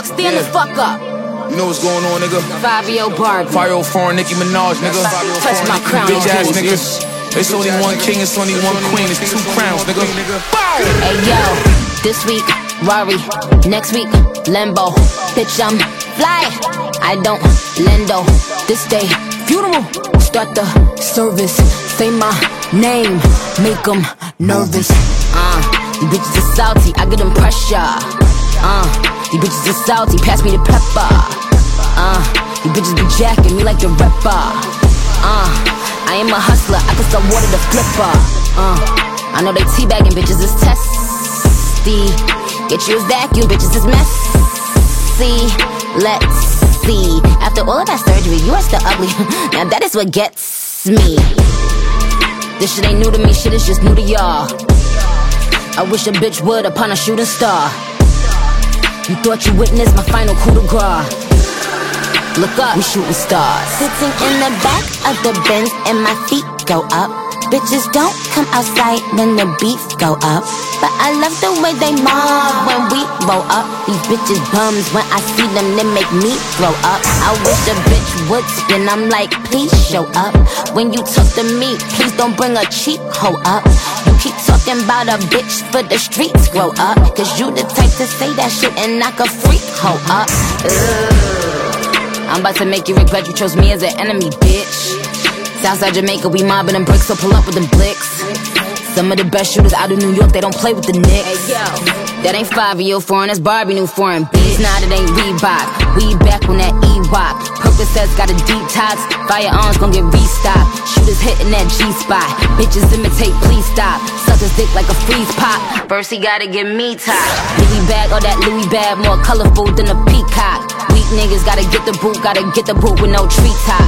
fuck, stand the fuck up. You know what's going on, nigga? Fabio Barbie. 504 Nicki Minaj, nigga. Touch my crown, bitch ass bitch. niggas. It's only one king, it's only one queen, it's two crowns, nigga. Hey yo, this week, Rari. Next week, Lambo. Bitch, I'm fly. I don't lendo. This day, funeral. Start the service. Say my name. Make them nervous. You bitches are salty. I get them pressure. You bitches are salty. Pass me the pepper. You bitches be jacking me like the rapper. I am a hustler, I can sell water to flipper. I know they teabagging, bitches is testy. Get you a vacuum, bitches is messy. Let's see. After all of that surgery, you are still ugly. Now that is what gets me. This shit ain't new to me, shit is just new to y'all. I wish a bitch would upon a shooting star. You thought you witnessed my final coup de grace. Look up, we shooting stars. Sitting in the back of the Benz and my feet go up. Bitches don't come outside when the beef go up. But I love the way they mob when we roll up. These bitches bums, when I see them they make me throw up. I wish a bitch would spin, I'm like please show up. When you talk to me, please don't bring a cheap hoe up. You keep talking about a bitch for the streets grow up. Cause you the type to say that shit and knock a freak hoe up. I'm about to make you regret you chose me as an enemy, bitch. Southside Jamaica, we mobbing them bricks, so pull up with them blicks. Some of the best shooters out of New York, they don't play with the Knicks. That ain't 504, that's Barbie new foreign beats. Nah, that ain't Reebok. We back on that E-Wop. Percocets got a detox. Firearms gon' get restocked. Shooters hitting that G-spot. Bitches imitate, please stop. Suckers dick like a freeze pop. First he gotta get me top. Louis bag, all that Louis bag, more colorful than a peacock. Weak niggas gotta get the boot with no treetop.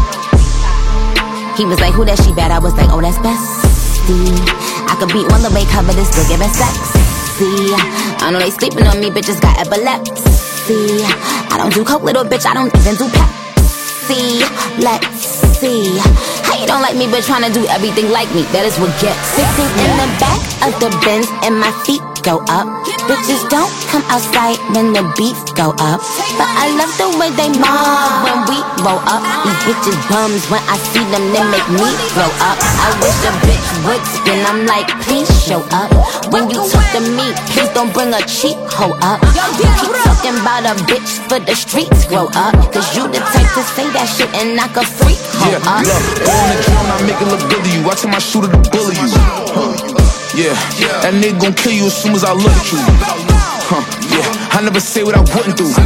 He was like, who that she bad? I was like, oh, that's Bestie. I could beat one the way cover this, still giving sexy. I know they sleeping on me, bitches got epilepsy. I don't do coke, little bitch, I don't even do Pepsi. Let's see. How you don't like me, but tryna do everything like me? That is what gets. Sitting in the back of the Benz and my feet go up. Bitches don't come outside when the beef go up. But I love the way they mob when we roll up. These bitches bums, when I see them they make me throw up. I wish a bitch would spin, I'm like please show up. When you talk to me, please don't bring a cheap hoe up. You keep talking about a bitch for the streets grow up. Cause you the type to say that shit and knock a freak hoe up. Look, on the drone, I make it look good to you. I tell my shooter to bully you. Yeah, that nigga gon' kill you as soon as I look at you. Yeah, I never say what I wouldn't do.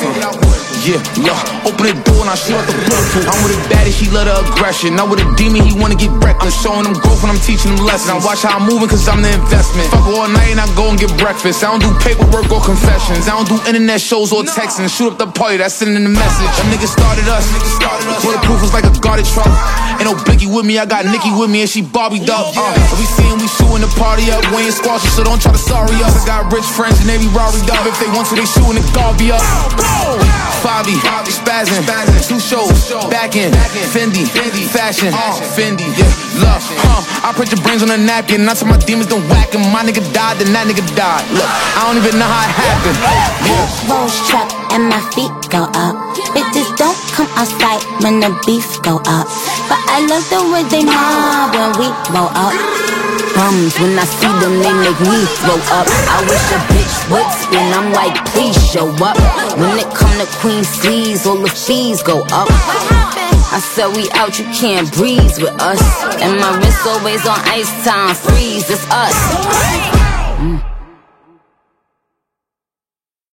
Yeah, open the door and I shoot out the bulletproof. I'm with a baddie, she love the aggression. Not with a demon, he wanna get reckless. I'm showing them growth and I'm teaching them lessons. I watch how I'm moving cause I'm the investment. Fuck all night and I go and get breakfast. I don't do paperwork or confessions. I don't do internet shows or texting. Shoot up the party, that's sending the message. Them niggas started us. Bulletproof was like a guarded truck. Ain't no Biggie with me, I got Nicki with me and she Barbie'd up. We seeing we shooting the party up. We ain't squashing, so don't try to sorry us. I got rich friends and they be Rari'd up. If they want to, they shooting the Garvey up. Fabi, spazzing, 2 shows, back in, Fendi, fashion, Fendi, yeah, love, I put your brains on a napkin, not till my demons don't whack him. My nigga died, then that nigga died. Look, I don't even know how it happened. Rolls truck and my feet go up. Bitches don't come outside when the beef go up. But I love the way they mob when we roll up. Bums, when I see them, they make me throw up. I wish a bitch would spin, I'm like, please show up. When it come to Queen Sleeves, all the fees go up. I said we out, you can't breeze with us. And my wrist always on ice time, freeze, it's us.